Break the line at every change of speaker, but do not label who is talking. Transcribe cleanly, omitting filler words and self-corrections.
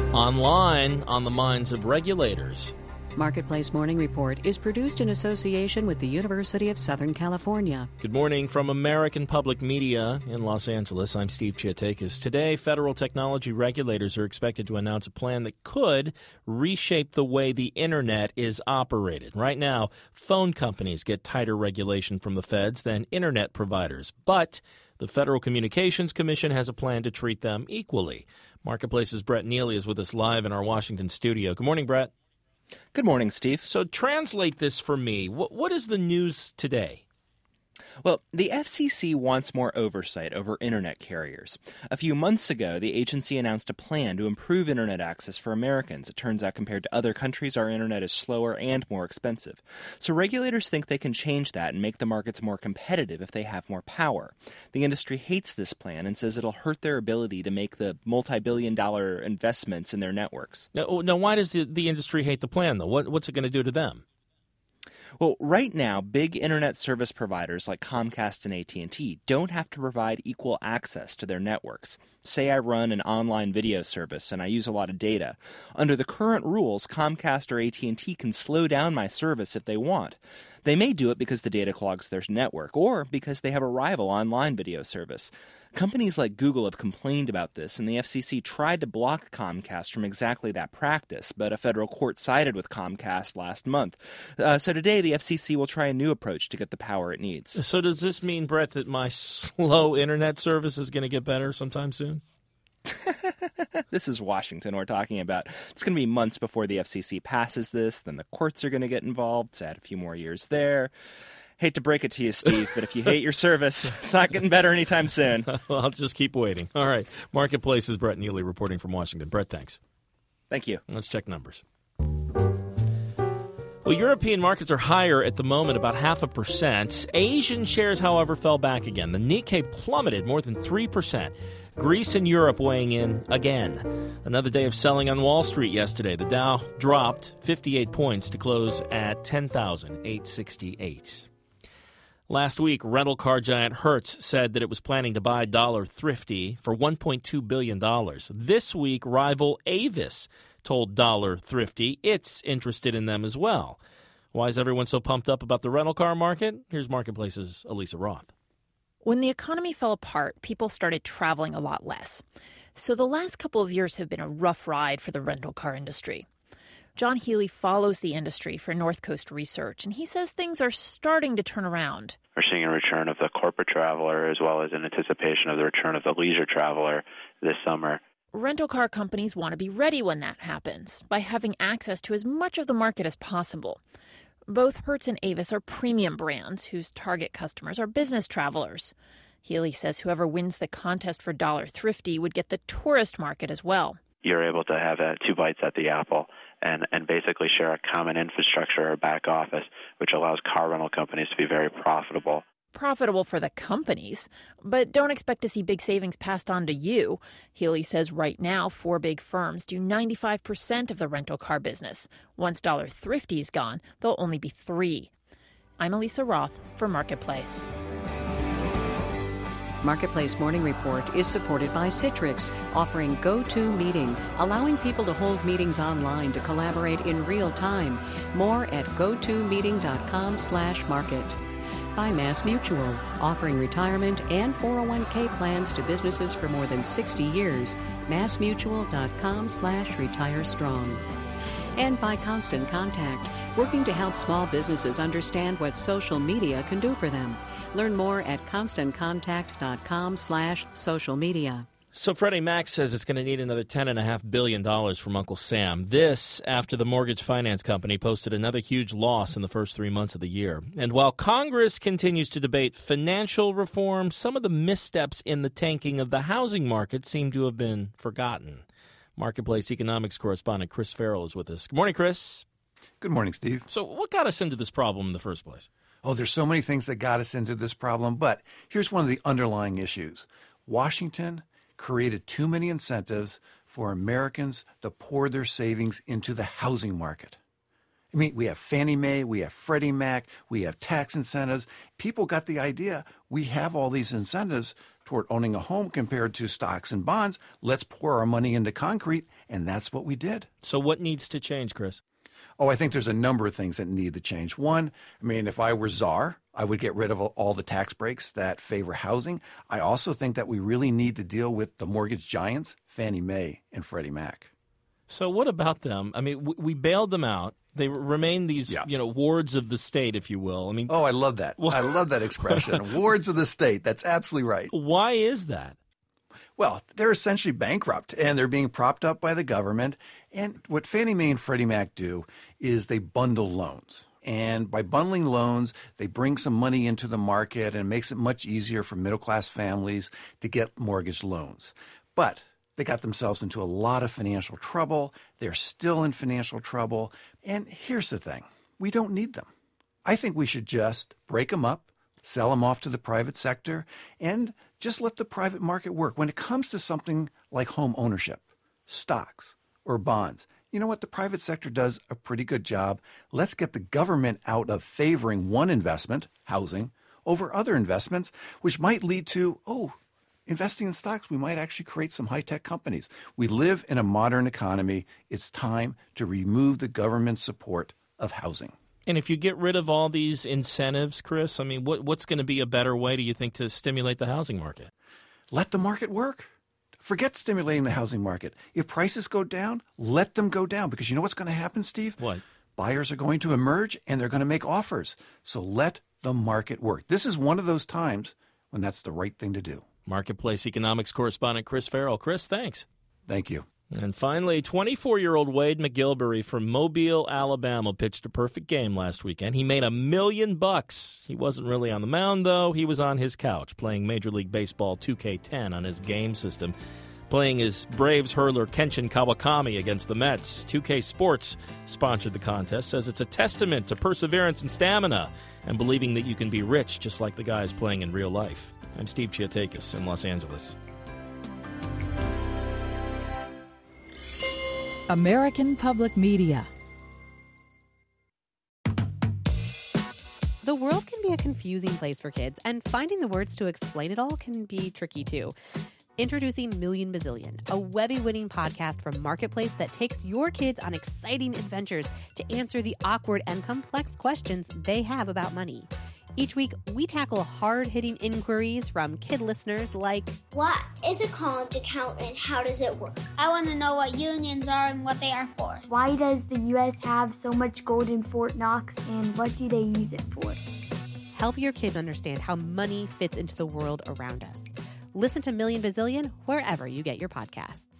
Online, on the minds of regulators.
Marketplace Morning Report is produced in association with the University of Southern California.
Good morning from American Public Media in Los Angeles. I'm Steve Chiatakis. Today, federal technology regulators are expected to announce a plan that could reshape the way the Internet is operated. Right now, phone companies get tighter regulation from the feds than Internet providers. But the Federal Communications Commission has a plan to treat them equally. Marketplace's Brett Neely is with us live in our Washington studio. Good morning, Brett.
Good morning, Steve.
So translate this for me. What is the news today?
Well, the FCC wants more oversight over Internet carriers. A few months ago, the agency announced a plan to improve Internet access for Americans. It turns out compared to other countries, our Internet is slower and more expensive. So regulators think they can change that and make the markets more competitive if they have more power. The industry hates this plan and says it'll hurt their ability to make the multi-billion-dollar investments in their networks.
Now why does the industry hate the plan, though? What's it going to do to them?
Well, right now, big internet service providers like Comcast and AT&T don't have to provide equal access to their networks. Say I run an online video service and I use a lot of data. Under the current rules, Comcast or AT&T can slow down my service if they want. They may do it because the data clogs their network or because they have a rival online video service. Companies like Google have complained about this, and the FCC tried to block Comcast from exactly that practice, but a federal court sided with Comcast last month. So today, the FCC will try a new approach to get the power it needs.
So does this mean, Brett, that my slow internet service is going to get better sometime soon?
This is Washington we're talking about. It's going to be months before the FCC passes this. Then the courts are going to get involved, so add a few more years there. Hate to break it to you, Steve, but if you hate your service, it's not getting better anytime soon.
Well, I'll just keep waiting. All right. Marketplace's Brett Neely reporting from Washington. Brett, thanks.
Thank you.
Let's check numbers. Well, European markets are higher at the moment, about 0.5%. Asian shares, however, fell back again. The Nikkei plummeted more than 3%. Greece and Europe weighing in again. Another day of selling on Wall Street yesterday. The Dow dropped 58 points to close at 10,868. Last week, rental car giant Hertz said that it was planning to buy Dollar Thrifty for $1.2 billion. This week, rival Avis told Dollar Thrifty it's interested in them as well. Why is everyone so pumped up about the rental car market? Here's Marketplace's Elisa Roth.
When the economy fell apart, people started traveling a lot less. So the last couple of years have been a rough ride for the rental car industry. John Healy follows the industry for North Coast Research, and he says things are starting to turn around.
We're seeing a return of the corporate traveler as well as an anticipation of the return of the leisure traveler this summer.
Rental car companies want to be ready when that happens by having access to as much of the market as possible. Both Hertz and Avis are premium brands whose target customers are business travelers. Healy says whoever wins the contest for Dollar Thrifty would get the tourist market as well.
You're able to have two bites at the apple and basically share a common infrastructure or back office, which allows car rental companies to be very profitable.
Profitable for the companies, but don't expect to see big savings passed on to you. Healy says right now, 4 big firms do 95% of the rental car business. Once Dollar Thrifty's gone, there'll only be 3. I'm Elisa Roth for Marketplace.
Marketplace Morning Report is supported by Citrix, offering GoToMeeting, allowing people to hold meetings online to collaborate in real time. More at gotomeeting.com/market. By MassMutual, offering retirement and 401k plans to businesses for more than 60 years. MassMutual.com/retirestrong. And by Constant Contact, working to help small businesses understand what social media can do for them. Learn more at constantcontact.com/social media.
So Freddie Mac says it's going to need another $10.5 billion from Uncle Sam. This after the mortgage finance company posted another huge loss in the first 3 months of the year. And while Congress continues to debate financial reform, some of the missteps in the tanking of the housing market seem to have been forgotten. Marketplace economics correspondent Chris Farrell is with us. Good morning, Chris.
Good morning, Steve.
So what got us into this problem in the first place?
Oh, there's so many things that got us into this problem, but here's one of the underlying issues. Washington created too many incentives for Americans to pour their savings into the housing market. I mean, we have Fannie Mae, we have Freddie Mac, we have tax incentives. People got the idea we have all these incentives toward owning a home compared to stocks and bonds. Let's pour our money into concrete, and that's what we did.
So what needs to change, Chris?
Oh, I think there's a number of things that need to change. One, I mean, if I were czar, I would get rid of all the tax breaks that favor housing. I also think that we really need to deal with the mortgage giants, Fannie Mae and Freddie Mac.
So what about them? I mean, we bailed them out. They remain these, wards of the state, if you will. I mean,
I love that. I love that expression. Wards of the state. That's absolutely right.
Why is that?
Well, they're essentially bankrupt, and they're being propped up by the government. And what Fannie Mae and Freddie Mac do is they bundle loans. And by bundling loans, they bring some money into the market, and it makes it much easier for middle-class families to get mortgage loans. But they got themselves into a lot of financial trouble. They're still in financial trouble. And here's the thing. We don't need them. I think we should just break them up, sell them off to the private sector, and just let the private market work. When it comes to something like home ownership, stocks, or bonds, you know what? The private sector does a pretty good job. Let's get the government out of favoring one investment, housing, over other investments, which might lead to, investing in stocks, we might actually create some high-tech companies. We live in a modern economy. It's time to remove the government support of housing.
And if you get rid of all these incentives, Chris, I mean, what's going to be a better way, do you think, to stimulate the housing market?
Let the market work. Forget stimulating the housing market. If prices go down, let them go down. Because you know what's going to happen, Steve?
What?
Buyers are going to emerge, and they're going to make offers. So let the market work. This is one of those times when that's the right thing to do.
Marketplace economics correspondent Chris Farrell. Chris, thanks.
Thank you.
And finally, 24-year-old Wade McGilvery from Mobile, Alabama, pitched a perfect game last weekend. He made $1 million. He wasn't really on the mound, though. He was on his couch playing Major League Baseball 2K10 on his game system, playing his Braves hurler Kenshin Kawakami against the Mets. 2K Sports sponsored the contest, says it's a testament to perseverance and stamina and believing that you can be rich just like the guys playing in real life. I'm Steve Chiatakis in Los Angeles.
American Public Media.
The world can be a confusing place for kids, and finding the words to explain it all can be tricky too. Introducing Million Bazillion, a Webby-winning podcast from Marketplace that takes your kids on exciting adventures to answer the awkward and complex questions they have about money. Each week, we tackle hard-hitting inquiries from kid listeners like,
what is a college account and how does it work? I want to know what unions are and what they are for.
Why does the U.S. have so much gold in Fort Knox and what do they use it for?
Help your kids understand how money fits into the world around us. Listen to Million Bazillion wherever you get your podcasts.